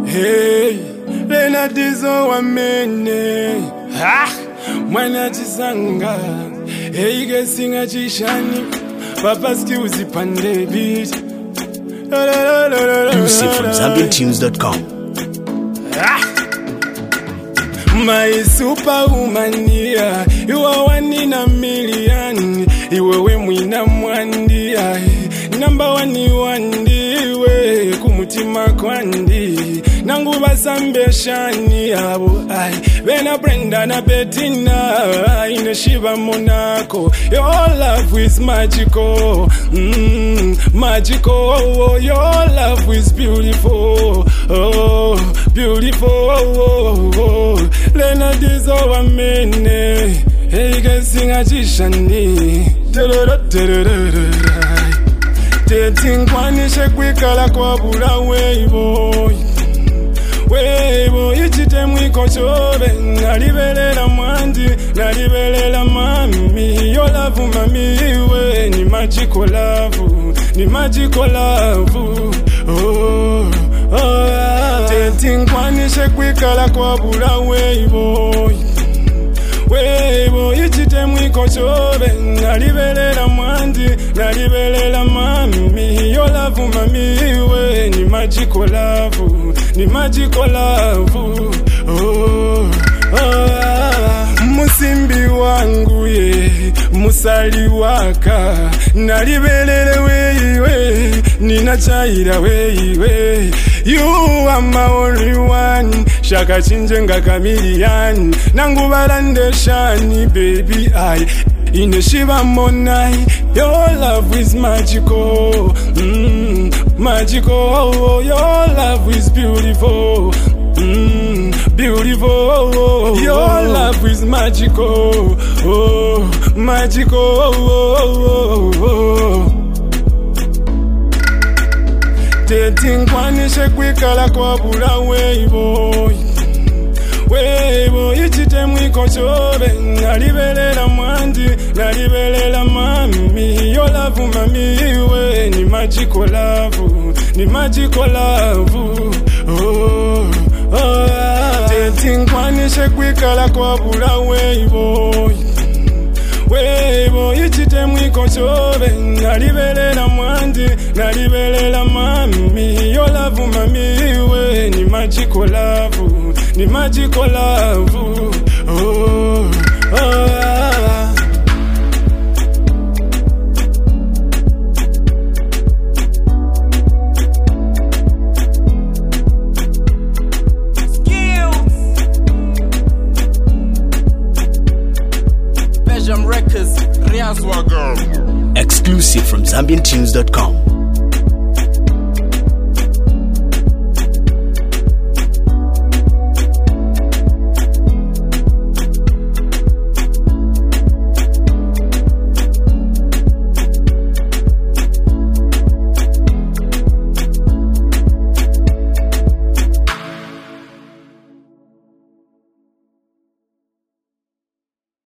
Hey, lena dizo wamene. Ha, mwana chisanga. Hey, gesinga chishani. Papa skills pande beat. Exclusive from ZambianTunes.com. My superwoman, yeah. You are one in a million. You are mwina mwandi, number one you wandi we kumutima kwandi nangu basambe shani abo ai bena Brenda na Bettina ine Shiva Monaco. Your love is magical, magical. Your love is beautiful, oh beautiful. Lena dizo wamene. Hey, guys, sing a chishani. Dating kwani shekwikala kwa bula weibo. Weibo, ichite mwiko chobe. Nalibelela mwandi, nalibelela mami. Your love, mami, we. Ni magical love, ni magical love. Oh, oh. Dating kwani shekwikala kwa bula weibo. Weibo, ichite mwiko chobe. Nalibelela mwandi, nalibelela mami. Your love, mami, we. Ni magical love, ni magical love. Oh, oh. Musimbi wangu ye, musali waka. Nalibelele weiwe, ninachaira weiwe. You are my only one. Shaka chinjenga chameleon. Nangu balande shani baby I. Ine Shiva Monai. Your love is magical, magical. Your love is beautiful, beautiful. Your love is magical, oh, magical. Dating kwani shekwikala kwa bula weibo. Weibo, ichite mwiko chobe. Nalibelela mwandi, nalibelela mami. Your love, mami, we. Ni magical love, ni magical love. Oh, oh. Dating kwani shekwikala kwa bula weibo. Weibo, ichite mwiko chobe. Nalibelela mwandi, nalibelela mami. Your love, mami, we. Ni magical love, ni magical love. Oh, oh. Exclusive from ZambianTunes.com.